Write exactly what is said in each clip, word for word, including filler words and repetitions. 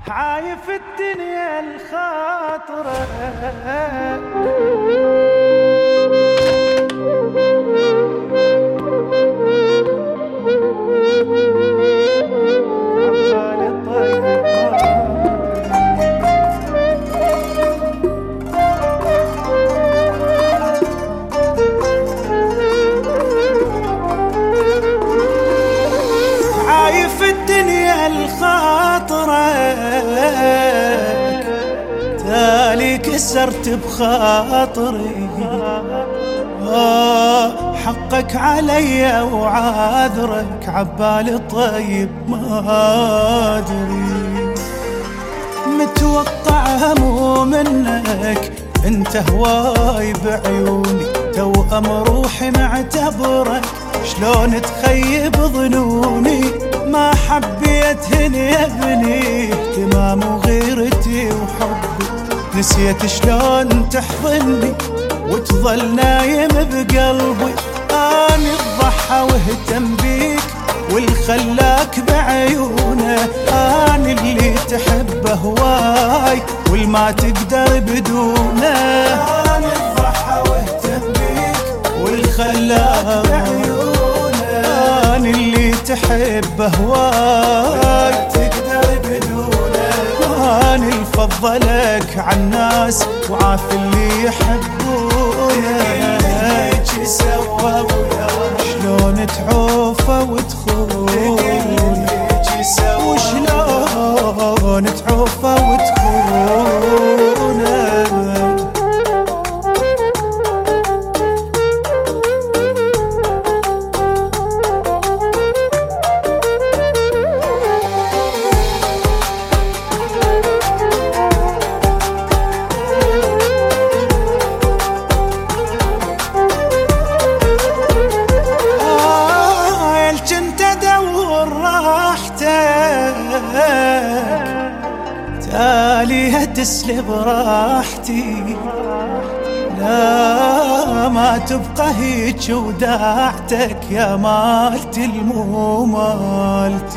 عايف الدنيا الخاطرة عايف الدنيا الخاطرة تالي كسرت بخاطري آه حقك علي وعاذرك عبالي طيب ما أدري متوقع مو منك انت هواي بعيوني توأم روحي معتبرك شلون تخيب ظنوني ما حبيت يا ابني اهتمام وغيرتي وحبي نسيت شلون تحضني وتظل نايم بقلبي اني الضحى واهتم بيك والخلاك بعيونه اني اللي تحبه هواي والما تقدر بدونه اني الضحى واهتم بيك والخلاك بعيونه اني اللي تحبه هواي تقدر بدونه اني الفضلك عالناس وعاف اللي يحبونه سوا شلون تعوفه وتخون وشلون تعوفه وتخونه تالي تسلب راحتي لا ما تبقى هيك وداعتك يا مالتي المو مالتي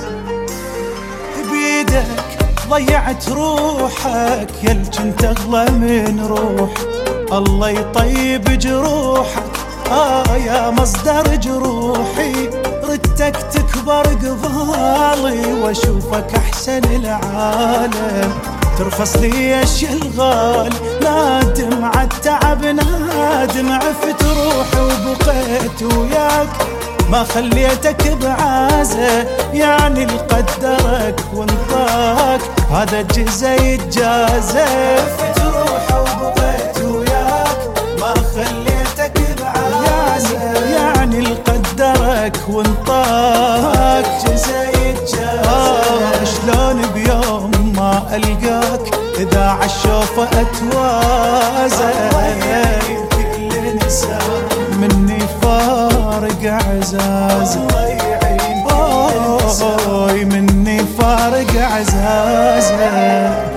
بيدك ضيعت روحك يل جنت اغلى من روح الله يطيب جروحك آه يا مصدر جروحي ردتك تكبر قبالي واشوفك احسن العالم ترخص لي اشياء الغالي نادم عالتعب نادم عفت روحي وبقيت وياك ما خليتك بعازة يعني القدرك وانطاك هذا الجزا يتجازى عفت روحي وبقيت وياك ما خليتك بعازة يعني القدرك وانطاك جزا يتجازى آه شلون بيوم ما ألقاك إذا عالشوفة أتوازى كل نساء مني فارق عزاز الله يعين مني فارق عزازة